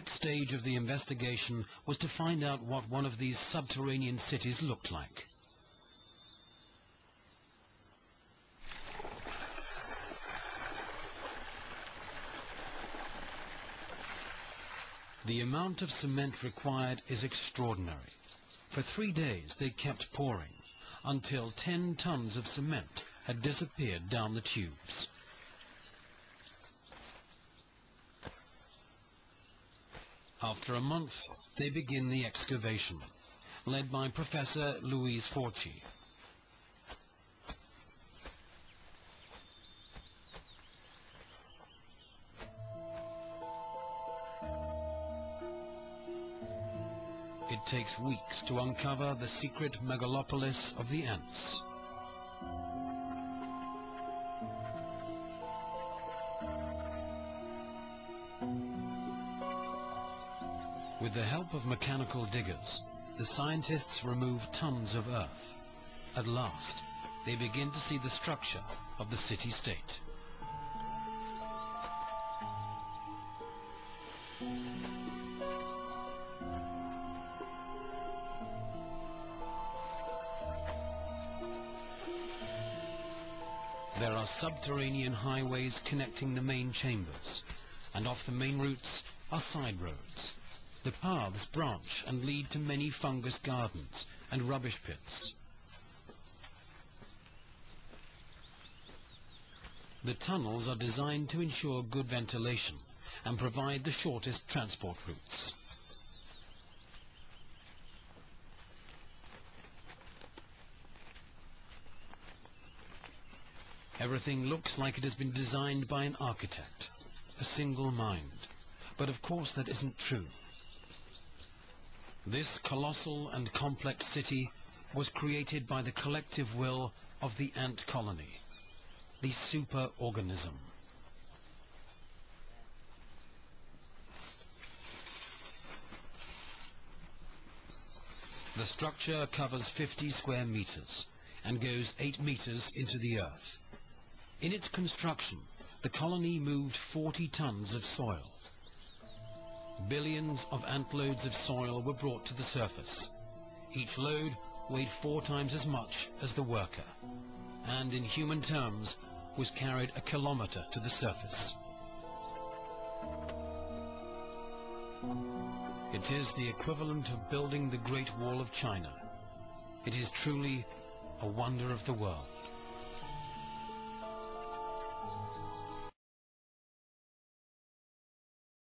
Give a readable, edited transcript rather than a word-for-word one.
next stage of the investigation was to find out what one of these subterranean cities looked like. The amount of cement required is extraordinary. For 3 days they kept pouring, until 10 tons of cement had disappeared down the tubes. After a month, they begin the excavation, led by Professor Louise Forci. It takes weeks to uncover the secret megalopolis of the ants. With the help of mechanical diggers, the scientists remove tons of earth. At last, they begin to see the structure of the city-state. There are subterranean highways connecting the main chambers, and off the main routes are side roads. The paths branch and lead to many fungus gardens and rubbish pits. The tunnels are designed to ensure good ventilation and provide the shortest transport routes. Everything looks like it has been designed by an architect, a single mind. But of course that isn't true. This colossal and complex city was created by the collective will of the ant colony, the superorganism. The structure covers 50 square meters and goes 8 meters into the earth. In its construction, the colony moved 40 tons of soil. Billions of antloads of soil were brought to the surface. Each load weighed 4 times as much as the worker, and in human terms was carried a kilometer to the surface. It is the equivalent of building the Great Wall of China. It is truly a wonder of the world.